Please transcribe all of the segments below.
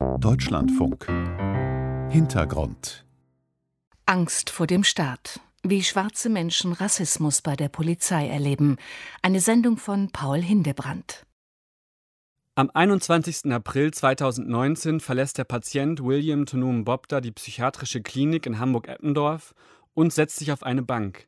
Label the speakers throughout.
Speaker 1: Deutschlandfunk. Hintergrund.
Speaker 2: Angst vor dem Staat. Wie schwarze Menschen Rassismus bei der Polizei erleben. Eine Sendung von Paul Hindebrandt.
Speaker 3: Am 21. April 2019 verlässt der Patient William Tunum-Bobda die psychiatrische Klinik in Hamburg-Eppendorf und setzt sich auf eine Bank.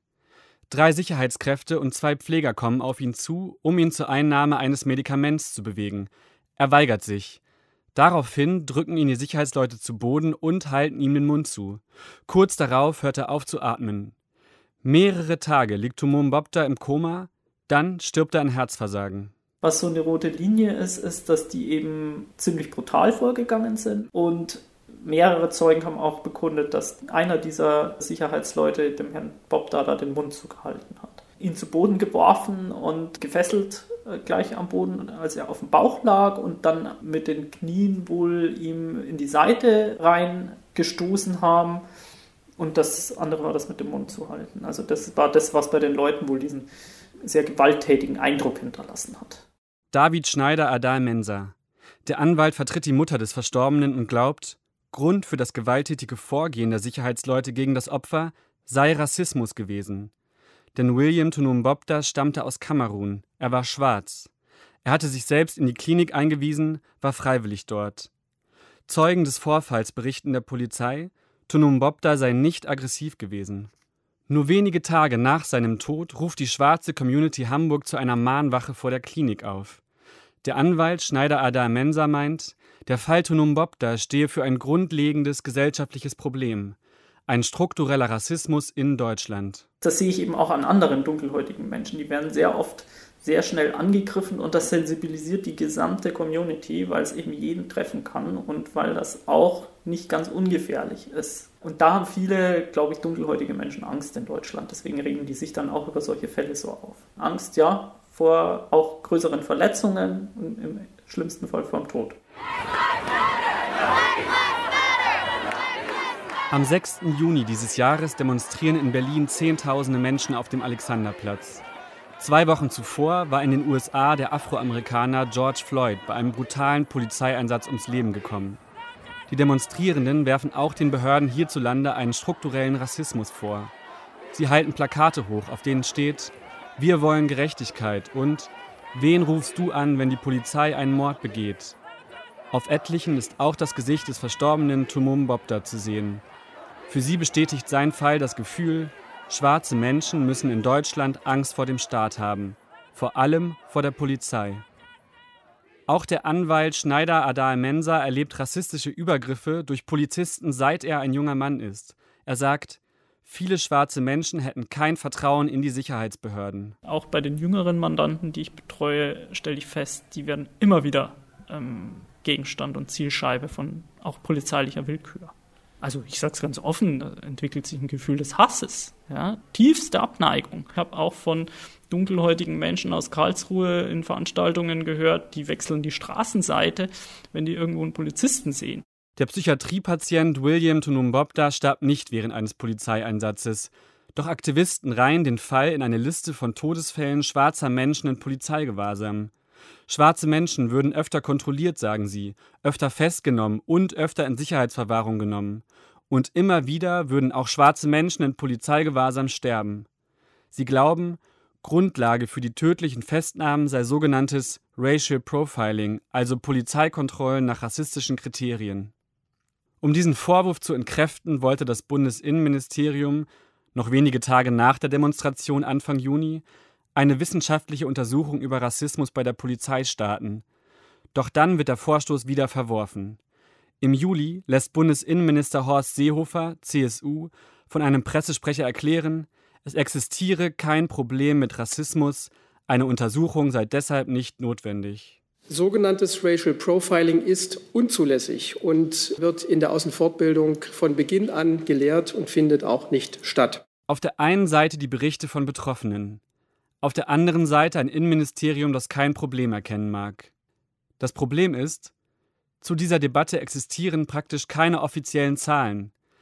Speaker 3: 3 Sicherheitskräfte und 2 Pfleger kommen auf ihn zu, um ihn zur Einnahme eines Medikaments zu bewegen. Er weigert sich. Daraufhin drücken ihn die Sicherheitsleute zu Boden und halten ihm den Mund zu. Kurz darauf hört er auf zu atmen. Mehrere Tage liegt Tunum-Bobda im Koma, dann stirbt er an Herzversagen.
Speaker 4: Was so eine rote Linie ist, dass die eben ziemlich brutal vorgegangen sind. Und mehrere Zeugen haben auch bekundet, dass einer dieser Sicherheitsleute dem Herrn Bobda da den Mund zugehalten hat. Ihn zu Boden geworfen und gefesselt gleich am Boden, als er auf dem Bauch lag und dann mit den Knien wohl ihm in die Seite reingestoßen haben. Und das andere war das mit dem Mund zu halten. Also das war das, was bei den Leuten wohl diesen sehr gewalttätigen Eindruck hinterlassen hat.
Speaker 3: David Schneider-Adal-Mensa. Der Anwalt vertritt die Mutter des Verstorbenen und glaubt, Grund für das gewalttätige Vorgehen der Sicherheitsleute gegen das Opfer sei Rassismus gewesen. Denn William Tunum-Bobda stammte aus Kamerun. Er war schwarz. Er hatte sich selbst in die Klinik eingewiesen, war freiwillig dort. Zeugen des Vorfalls berichten der Polizei, Tunum-Bobda sei nicht aggressiv gewesen. Nur wenige Tage nach seinem Tod ruft die schwarze Community Hamburg zu einer Mahnwache vor der Klinik auf. Der Anwalt Schneider-Adal-Mensa meint, der Fall Tunum-Bobda stehe für ein grundlegendes gesellschaftliches Problem. Ein struktureller Rassismus in Deutschland.
Speaker 4: Das sehe ich eben auch an anderen dunkelhäutigen Menschen. Die werden sehr oft sehr schnell angegriffen und das sensibilisiert die gesamte Community, weil es eben jeden treffen kann und weil das auch nicht ganz ungefährlich ist. Und da haben viele, glaube ich, dunkelhäutige Menschen Angst in Deutschland. Deswegen regen die sich dann auch über solche Fälle so auf. Angst, ja, vor auch größeren Verletzungen und im schlimmsten Fall vor dem Tod.
Speaker 3: Am 6. Juni dieses Jahres demonstrieren in Berlin Zehntausende Menschen auf dem Alexanderplatz. 2 Wochen zuvor war in den USA der Afroamerikaner George Floyd bei einem brutalen Polizeieinsatz ums Leben gekommen. Die Demonstrierenden werfen auch den Behörden hierzulande einen strukturellen Rassismus vor. Sie halten Plakate hoch, auf denen steht: Wir wollen Gerechtigkeit und Wen rufst du an, wenn die Polizei einen Mord begeht? Auf etlichen ist auch das Gesicht des verstorbenen Tunum-Bobda zu sehen. Für sie bestätigt sein Fall das Gefühl, schwarze Menschen müssen in Deutschland Angst vor dem Staat haben, vor allem vor der Polizei. Auch der Anwalt Schneider-Adal-Mensa erlebt rassistische Übergriffe durch Polizisten, seit er ein junger Mann ist. Er sagt, viele schwarze Menschen hätten kein Vertrauen in die Sicherheitsbehörden.
Speaker 5: Auch bei den jüngeren Mandanten, die ich betreue, stelle ich fest, die werden immer wieder Gegenstand und Zielscheibe von auch polizeilicher Willkür. Also ich sage es ganz offen, da entwickelt sich ein Gefühl des Hasses, ja, tiefste Abneigung. Ich habe auch von dunkelhäutigen Menschen aus Karlsruhe in Veranstaltungen gehört, die wechseln die Straßenseite, wenn die irgendwo einen Polizisten sehen.
Speaker 3: Der Psychiatriepatient William Tunum-Bobda starb nicht während eines Polizeieinsatzes. Doch Aktivisten reihen den Fall in eine Liste von Todesfällen schwarzer Menschen in Polizeigewahrsam. Schwarze Menschen würden öfter kontrolliert, sagen sie, öfter festgenommen und öfter in Sicherheitsverwahrung genommen. Und immer wieder würden auch schwarze Menschen in Polizeigewahrsam sterben. Sie glauben, Grundlage für die tödlichen Festnahmen sei sogenanntes Racial Profiling, also Polizeikontrollen nach rassistischen Kriterien. Um diesen Vorwurf zu entkräften, wollte das Bundesinnenministerium, noch wenige Tage nach der Demonstration Anfang Juni, eine wissenschaftliche Untersuchung über Rassismus bei der Polizei starten. Doch dann wird der Vorstoß wieder verworfen. Im Juli lässt Bundesinnenminister Horst Seehofer, CSU, von einem Pressesprecher erklären, es existiere kein Problem mit Rassismus, eine Untersuchung sei deshalb nicht notwendig.
Speaker 6: Sogenanntes Racial Profiling ist unzulässig und wird in der Außenfortbildung von Beginn an gelehrt und findet auch nicht statt.
Speaker 3: Auf der einen Seite die Berichte von Betroffenen, auf der anderen Seite ein Innenministerium, das kein Problem erkennen mag. Das Problem ist, zu dieser Debatte existieren praktisch keine offiziellen Zahlen.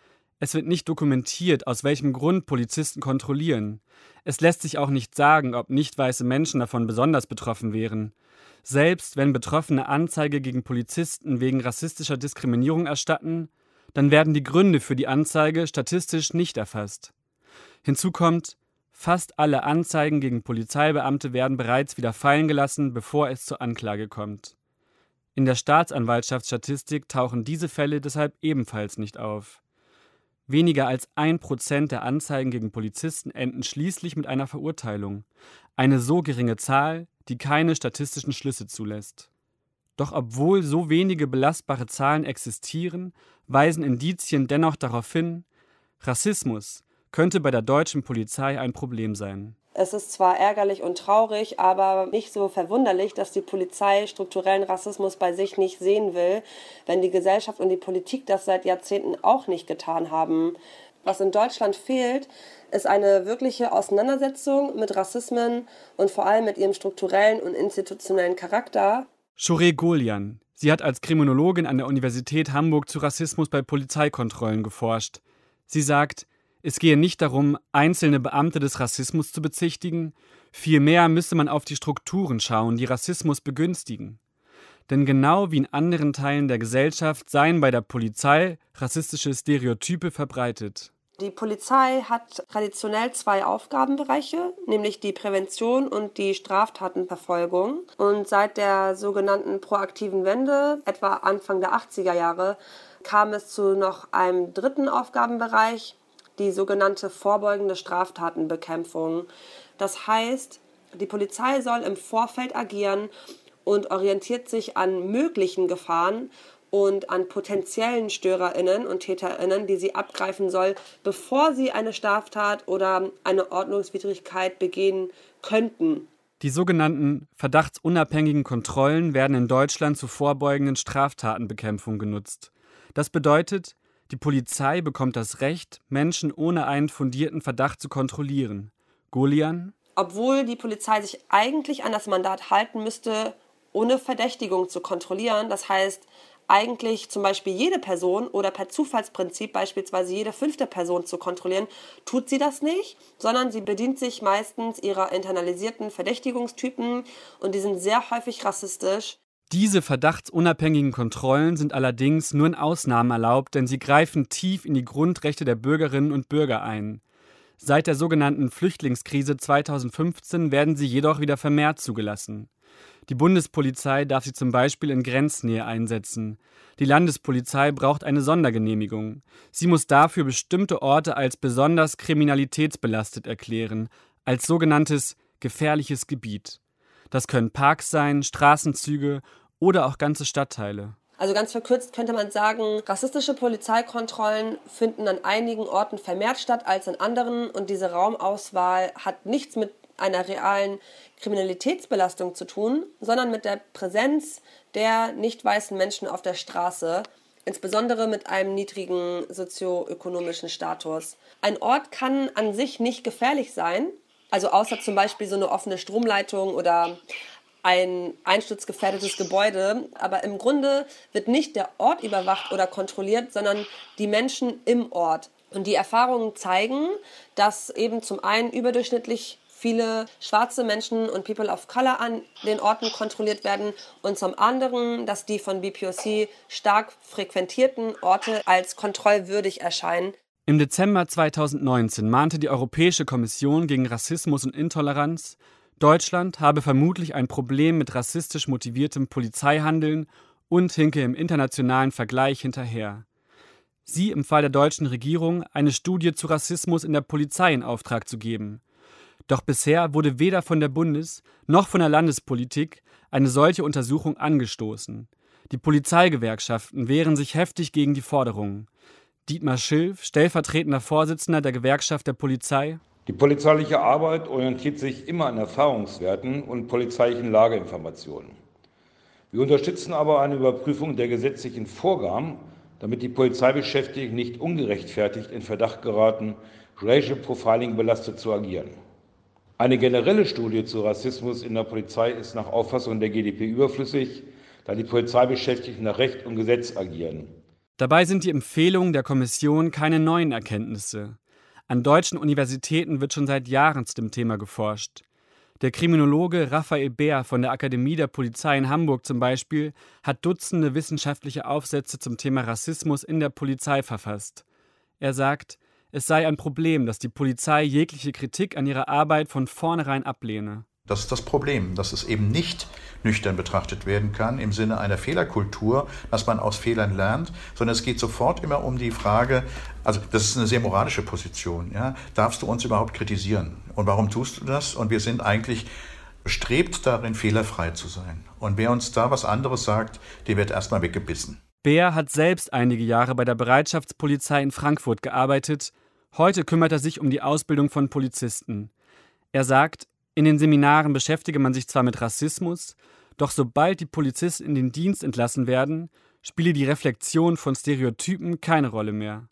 Speaker 3: Es wird nicht dokumentiert, aus welchem Grund Polizisten kontrollieren. Es lässt sich auch nicht sagen, ob nicht weiße Menschen davon besonders betroffen wären. Selbst wenn Betroffene Anzeige gegen Polizisten wegen rassistischer Diskriminierung erstatten, dann werden die Gründe für die Anzeige statistisch nicht erfasst. Hinzu kommt, fast alle Anzeigen gegen Polizeibeamte werden bereits wieder fallen gelassen, bevor es zur Anklage kommt. In der Staatsanwaltschaftsstatistik tauchen diese Fälle deshalb ebenfalls nicht auf. Weniger als 1% der Anzeigen gegen Polizisten enden schließlich mit einer Verurteilung. Eine so geringe Zahl, die keine statistischen Schlüsse zulässt. Doch obwohl so wenige belastbare Zahlen existieren, weisen Indizien dennoch darauf hin, Rassismus könnte bei der deutschen Polizei ein Problem sein.
Speaker 7: Es ist zwar ärgerlich und traurig, aber nicht so verwunderlich, dass die Polizei strukturellen Rassismus bei sich nicht sehen will, wenn die Gesellschaft und die Politik das seit Jahrzehnten auch nicht getan haben. Was in Deutschland fehlt, ist eine wirkliche Auseinandersetzung mit Rassismen und vor allem mit ihrem strukturellen und institutionellen Charakter.
Speaker 3: Shoreh Gholian. Sie hat als Kriminologin an der Universität Hamburg zu Rassismus bei Polizeikontrollen geforscht. Sie sagt, es gehe nicht darum, einzelne Beamte des Rassismus zu bezichtigen, vielmehr müsse man auf die Strukturen schauen, die Rassismus begünstigen. Denn genau wie in anderen Teilen der Gesellschaft seien bei der Polizei rassistische Stereotype verbreitet.
Speaker 7: Die Polizei hat traditionell 2 Aufgabenbereiche, nämlich die Prävention und die Straftatenverfolgung. Und seit der sogenannten proaktiven Wende, etwa Anfang der 80er Jahre, kam es zu noch einem 3. Aufgabenbereich, die sogenannte vorbeugende Straftatenbekämpfung. Das heißt, die Polizei soll im Vorfeld agieren und orientiert sich an möglichen Gefahren und an potenziellen StörerInnen und TäterInnen, die sie abgreifen soll, bevor sie eine Straftat oder eine Ordnungswidrigkeit begehen könnten.
Speaker 3: Die sogenannten verdachtsunabhängigen Kontrollen werden in Deutschland zur vorbeugenden Straftatenbekämpfung genutzt. Das bedeutet, die Polizei bekommt das Recht, Menschen ohne einen fundierten Verdacht zu kontrollieren. Gholian?
Speaker 7: Obwohl die Polizei sich eigentlich an das Mandat halten müsste, ohne Verdächtigung zu kontrollieren, das heißt eigentlich zum Beispiel jede Person oder per Zufallsprinzip beispielsweise jede 5. Person zu kontrollieren, tut sie das nicht, sondern sie bedient sich meistens ihrer internalisierten Verdächtigungstypen und die sind sehr häufig rassistisch.
Speaker 3: Diese verdachtsunabhängigen Kontrollen sind allerdings nur in Ausnahmen erlaubt, denn sie greifen tief in die Grundrechte der Bürgerinnen und Bürger ein. Seit der sogenannten Flüchtlingskrise 2015 werden sie jedoch wieder vermehrt zugelassen. Die Bundespolizei darf sie zum Beispiel in Grenznähe einsetzen. Die Landespolizei braucht eine Sondergenehmigung. Sie muss dafür bestimmte Orte als besonders kriminalitätsbelastet erklären, als sogenanntes gefährliches Gebiet. Das können Parks sein, Straßenzüge oder auch ganze Stadtteile.
Speaker 7: Also ganz verkürzt könnte man sagen, rassistische Polizeikontrollen finden an einigen Orten vermehrt statt als an anderen und diese Raumauswahl hat nichts mit einer realen Kriminalitätsbelastung zu tun, sondern mit der Präsenz der nicht weißen Menschen auf der Straße, insbesondere mit einem niedrigen sozioökonomischen Status. Ein Ort kann an sich nicht gefährlich sein, also außer zum Beispiel so eine offene Stromleitung oder ein einsturzgefährdetes Gebäude. Aber im Grunde wird nicht der Ort überwacht oder kontrolliert, sondern die Menschen im Ort. Und die Erfahrungen zeigen, dass eben zum einen überdurchschnittlich viele schwarze Menschen und People of Color an den Orten kontrolliert werden und zum anderen, dass die von BPOC stark frequentierten Orte als kontrollwürdig erscheinen.
Speaker 3: Im Dezember 2019 mahnte die Europäische Kommission gegen Rassismus und Intoleranz, Deutschland habe vermutlich ein Problem mit rassistisch motiviertem Polizeihandeln und hinke im internationalen Vergleich hinterher. Sie empfahl der deutschen Regierung, eine Studie zu Rassismus in der Polizei in Auftrag zu geben. Doch bisher wurde weder von der Bundes- noch von der Landespolitik eine solche Untersuchung angestoßen. Die Polizeigewerkschaften wehren sich heftig gegen die Forderungen. Dietmar Schilf, stellvertretender Vorsitzender der Gewerkschaft der Polizei:
Speaker 8: Die polizeiliche Arbeit orientiert sich immer an Erfahrungswerten und polizeilichen Lageinformationen. Wir unterstützen aber eine Überprüfung der gesetzlichen Vorgaben, damit die Polizeibeschäftigten nicht ungerechtfertigt in Verdacht geraten, Racial Profiling belastet zu agieren. Eine generelle Studie zu Rassismus in der Polizei ist nach Auffassung der GdP überflüssig, da die Polizeibeschäftigten nach Recht und Gesetz agieren.
Speaker 3: Dabei sind die Empfehlungen der Kommission keine neuen Erkenntnisse. An deutschen Universitäten wird schon seit Jahren zu dem Thema geforscht. Der Kriminologe Raphael Beer von der Akademie der Polizei in Hamburg zum Beispiel hat Dutzende wissenschaftliche Aufsätze zum Thema Rassismus in der Polizei verfasst. Er sagt, es sei ein Problem, dass die Polizei jegliche Kritik an ihrer Arbeit von vornherein ablehne.
Speaker 9: Das ist das Problem, dass es eben nicht nüchtern betrachtet werden kann im Sinne einer Fehlerkultur, dass man aus Fehlern lernt, sondern es geht sofort immer um die Frage, also das ist eine sehr moralische Position, ja, darfst du uns überhaupt kritisieren? Und warum tust du das? Und wir sind eigentlich bestrebt darin, fehlerfrei zu sein. Und wer uns da was anderes sagt, der wird erstmal weggebissen.
Speaker 3: Beer hat selbst einige Jahre bei der Bereitschaftspolizei in Frankfurt gearbeitet. Heute kümmert er sich um die Ausbildung von Polizisten. Er sagt, in den Seminaren beschäftige man sich zwar mit Rassismus, doch sobald die Polizisten in den Dienst entlassen werden, spiele die Reflexion von Stereotypen keine Rolle mehr.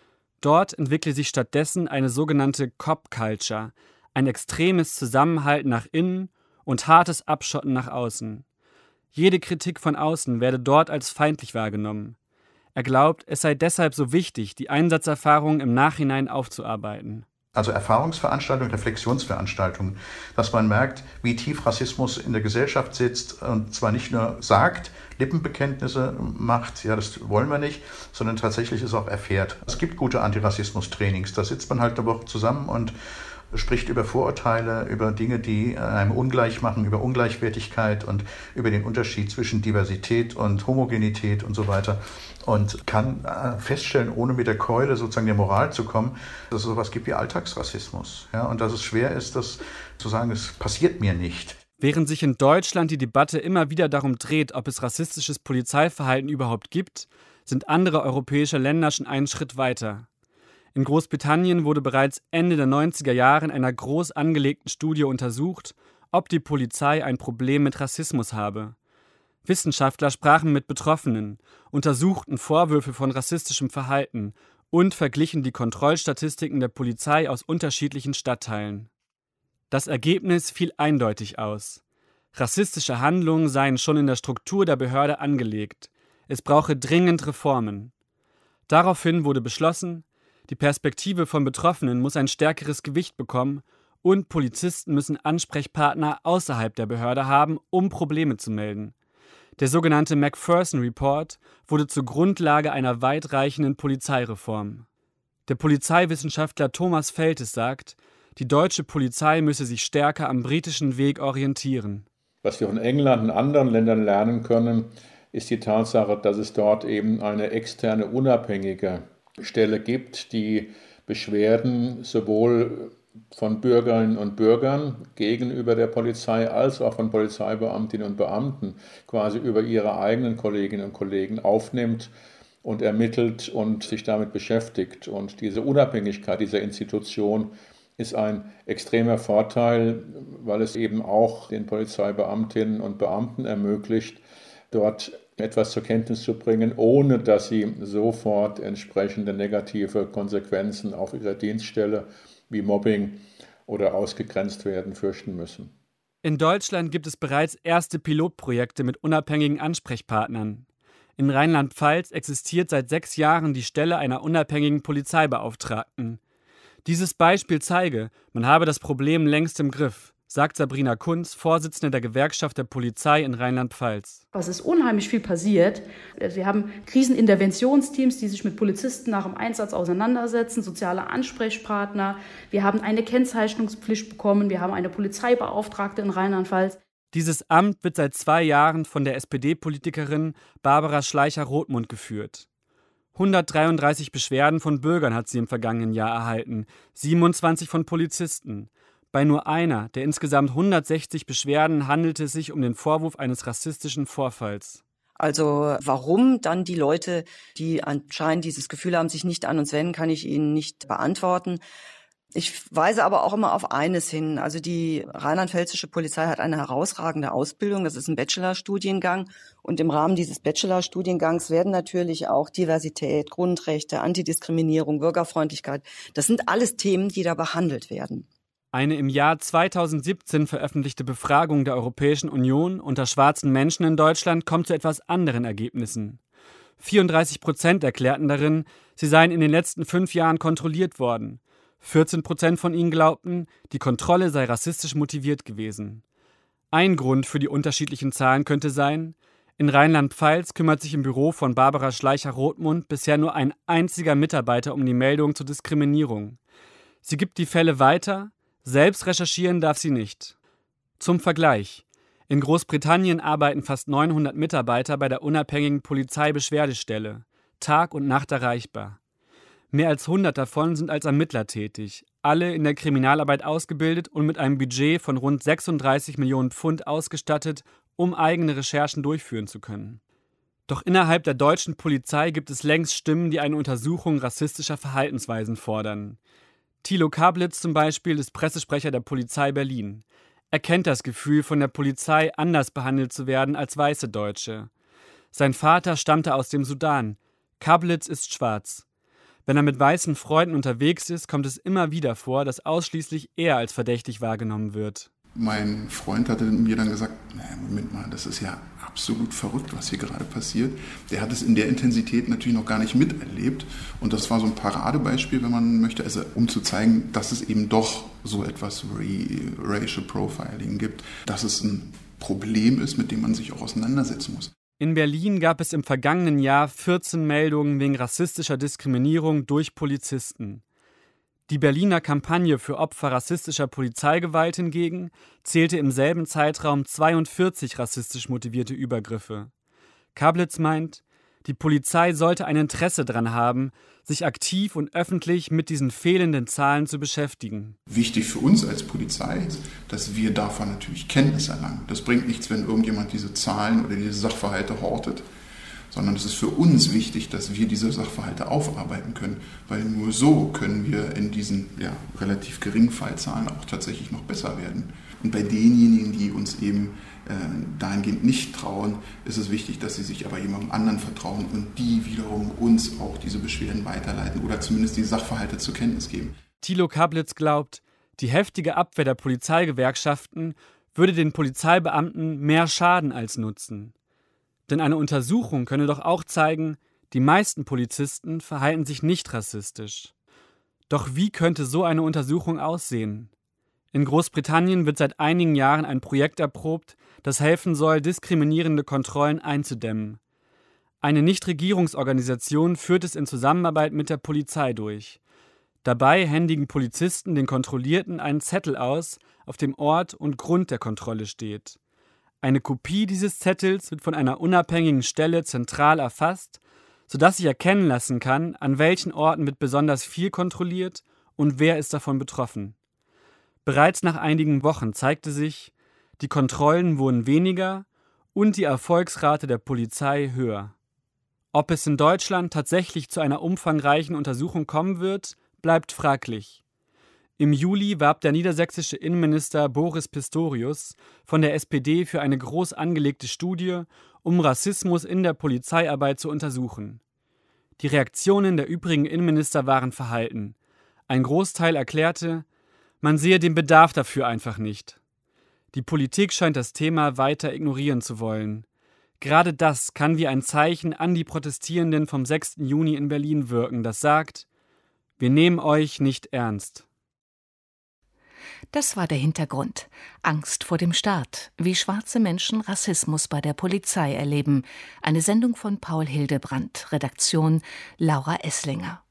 Speaker 3: Dort entwickle sich stattdessen eine sogenannte Cop-Culture, ein extremes Zusammenhalten nach innen und hartes Abschotten nach außen. Jede Kritik von außen werde dort als feindlich wahrgenommen. Er glaubt, es sei deshalb so wichtig, die Einsatzerfahrungen im Nachhinein aufzuarbeiten.
Speaker 9: Also Erfahrungsveranstaltungen, Reflexionsveranstaltungen, dass man merkt, wie tief Rassismus in der Gesellschaft sitzt und zwar nicht nur sagt, Lippenbekenntnisse macht, ja, das wollen wir nicht, sondern tatsächlich es auch erfährt. Es gibt gute Antirassismus-Trainings, da sitzt man halt eine Woche zusammen und spricht über Vorurteile, über Dinge, die einem ungleich machen, über Ungleichwertigkeit und über den Unterschied zwischen Diversität und Homogenität und so weiter und kann feststellen, ohne mit der Keule sozusagen der Moral zu kommen, dass es sowas gibt wie Alltagsrassismus, ja, und dass es schwer ist, das zu sagen, es passiert mir nicht.
Speaker 3: Während sich in Deutschland die Debatte immer wieder darum dreht, ob es rassistisches Polizeiverhalten überhaupt gibt, sind andere europäische Länder schon einen Schritt weiter. In Großbritannien wurde bereits Ende der 90er Jahre in einer groß angelegten Studie untersucht, ob die Polizei ein Problem mit Rassismus habe. Wissenschaftler sprachen mit Betroffenen, untersuchten Vorwürfe von rassistischem Verhalten und verglichen die Kontrollstatistiken der Polizei aus unterschiedlichen Stadtteilen. Das Ergebnis fiel eindeutig aus. Rassistische Handlungen seien schon in der Struktur der Behörde angelegt. Es brauche dringend Reformen. Daraufhin wurde beschlossen, die Perspektive von Betroffenen muss ein stärkeres Gewicht bekommen und Polizisten müssen Ansprechpartner außerhalb der Behörde haben, um Probleme zu melden. Der sogenannte Macpherson Report wurde zur Grundlage einer weitreichenden Polizeireform. Der Polizeiwissenschaftler Thomas Feltes sagt, die deutsche Polizei müsse sich stärker am britischen Weg orientieren.
Speaker 10: Was wir von England und anderen Ländern lernen können, ist die Tatsache, dass es dort eben eine externe, unabhängige Stelle gibt, die Beschwerden sowohl von Bürgerinnen und Bürgern gegenüber der Polizei als auch von Polizeibeamtinnen und Beamten quasi über ihre eigenen Kolleginnen und Kollegen aufnimmt und ermittelt und sich damit beschäftigt. Und diese Unabhängigkeit dieser Institution ist ein extremer Vorteil, weil es eben auch den Polizeibeamtinnen und Beamten ermöglicht, dort etwas zur Kenntnis zu bringen, ohne dass sie sofort entsprechende negative Konsequenzen auf ihrer Dienststelle wie Mobbing oder ausgegrenzt werden fürchten müssen.
Speaker 3: In Deutschland gibt es bereits erste Pilotprojekte mit unabhängigen Ansprechpartnern. In Rheinland-Pfalz existiert seit 6 Jahren die Stelle einer unabhängigen Polizeibeauftragten. Dieses Beispiel zeige, man habe das Problem längst im Griff, sagt Sabrina Kunz, Vorsitzende der Gewerkschaft der Polizei in Rheinland-Pfalz.
Speaker 11: Es ist unheimlich viel passiert. Wir haben Kriseninterventionsteams, die sich mit Polizisten nach dem Einsatz auseinandersetzen, soziale Ansprechpartner. Wir haben eine Kennzeichnungspflicht bekommen. Wir haben eine Polizeibeauftragte in Rheinland-Pfalz.
Speaker 3: Dieses Amt wird seit 2 Jahren von der SPD-Politikerin Barbara Schleicher-Rothmund geführt. 133 Beschwerden von Bürgern hat sie im vergangenen Jahr erhalten, 27 von Polizisten. Bei nur einer der insgesamt 160 Beschwerden handelte es sich um den Vorwurf eines rassistischen Vorfalls.
Speaker 12: Also warum dann die Leute, die anscheinend dieses Gefühl haben, sich nicht an uns wenden, kann ich Ihnen nicht beantworten. Ich weise aber auch immer auf eines hin. Also die rheinland-pfälzische Polizei hat eine herausragende Ausbildung. Das ist ein Bachelorstudiengang. Und im Rahmen dieses Bachelorstudiengangs werden natürlich auch Diversität, Grundrechte, Antidiskriminierung, Bürgerfreundlichkeit, das sind alles Themen, die da behandelt werden.
Speaker 3: Eine im Jahr 2017 veröffentlichte Befragung der Europäischen Union unter schwarzen Menschen in Deutschland kommt zu etwas anderen Ergebnissen. 34% erklärten darin, sie seien in den letzten 5 Jahren kontrolliert worden. 14% von ihnen glaubten, die Kontrolle sei rassistisch motiviert gewesen. Ein Grund für die unterschiedlichen Zahlen könnte sein, in Rheinland-Pfalz kümmert sich im Büro von Barbara Schleicher-Rothmund bisher nur ein einziger Mitarbeiter um die Meldung zur Diskriminierung. Sie gibt die Fälle weiter, selbst recherchieren darf sie nicht. Zum Vergleich: In Großbritannien arbeiten fast 900 Mitarbeiter bei der unabhängigen Polizeibeschwerdestelle, Tag und Nacht erreichbar. Mehr als 100 davon sind als Ermittler tätig, alle in der Kriminalarbeit ausgebildet und mit einem Budget von rund 36 Millionen Pfund ausgestattet, um eigene Recherchen durchführen zu können. Doch innerhalb der deutschen Polizei gibt es längst Stimmen, die eine Untersuchung rassistischer Verhaltensweisen fordern. Thilo Kablitz zum Beispiel ist Pressesprecher der Polizei Berlin. Er kennt das Gefühl, von der Polizei anders behandelt zu werden als weiße Deutsche. Sein Vater stammte aus dem Sudan. Kablitz ist schwarz. Wenn er mit weißen Freunden unterwegs ist, kommt es immer wieder vor, dass ausschließlich er als verdächtig wahrgenommen wird.
Speaker 13: Mein Freund hatte mir dann gesagt, Moment mal, das ist ja absolut verrückt, was hier gerade passiert. Der hat es in der Intensität natürlich noch gar nicht miterlebt. Und das war so ein Paradebeispiel, wenn man möchte, also um zu zeigen, dass es eben doch so etwas wie Racial Profiling gibt, dass es ein Problem ist, mit dem man sich auch auseinandersetzen muss.
Speaker 3: In Berlin gab es im vergangenen Jahr 14 Meldungen wegen rassistischer Diskriminierung durch Polizisten. Die Berliner Kampagne für Opfer rassistischer Polizeigewalt hingegen zählte im selben Zeitraum 42 rassistisch motivierte Übergriffe. Kablitz meint, die Polizei sollte ein Interesse daran haben, sich aktiv und öffentlich mit diesen fehlenden Zahlen zu beschäftigen.
Speaker 13: Wichtig für uns als Polizei ist, dass wir davon natürlich Kenntnis erlangen. Das bringt nichts, wenn irgendjemand diese Zahlen oder diese Sachverhalte hortet, sondern es ist für uns wichtig, dass wir diese Sachverhalte aufarbeiten können, weil nur so können wir in diesen relativ geringen Fallzahlen auch tatsächlich noch besser werden. Und bei denjenigen, die uns eben dahingehend nicht trauen, ist es wichtig, dass sie sich aber jemandem anderen vertrauen und die wiederum uns auch diese Beschwerden weiterleiten oder zumindest die Sachverhalte zur Kenntnis geben.
Speaker 3: Thilo Kablitz glaubt, die heftige Abwehr der Polizeigewerkschaften würde den Polizeibeamten mehr schaden als nutzen. Denn eine Untersuchung könne doch auch zeigen, die meisten Polizisten verhalten sich nicht rassistisch. Doch wie könnte so eine Untersuchung aussehen? In Großbritannien wird seit einigen Jahren ein Projekt erprobt, das helfen soll, diskriminierende Kontrollen einzudämmen. Eine Nichtregierungsorganisation führt es in Zusammenarbeit mit der Polizei durch. Dabei händigen Polizisten den Kontrollierten einen Zettel aus, auf dem Ort und Grund der Kontrolle steht. Eine Kopie dieses Zettels wird von einer unabhängigen Stelle zentral erfasst, sodass sich erkennen lassen kann, an welchen Orten wird besonders viel kontrolliert und wer ist davon betroffen. Bereits nach einigen Wochen zeigte sich, die Kontrollen wurden weniger und die Erfolgsrate der Polizei höher. Ob es in Deutschland tatsächlich zu einer umfangreichen Untersuchung kommen wird, bleibt fraglich. Im Juli warb der niedersächsische Innenminister Boris Pistorius von der SPD für eine groß angelegte Studie, um Rassismus in der Polizeiarbeit zu untersuchen. Die Reaktionen der übrigen Innenminister waren verhalten. Ein Großteil erklärte, man sehe den Bedarf dafür einfach nicht. Die Politik scheint das Thema weiter ignorieren zu wollen. Gerade das kann wie ein Zeichen an die Protestierenden vom 6. Juni in Berlin wirken, das sagt, wir nehmen euch nicht ernst.
Speaker 2: Das war der Hintergrund. Angst vor dem Staat. Wie schwarze Menschen Rassismus bei der Polizei erleben. Eine Sendung von Paul Hildebrandt. Redaktion Laura Esslinger.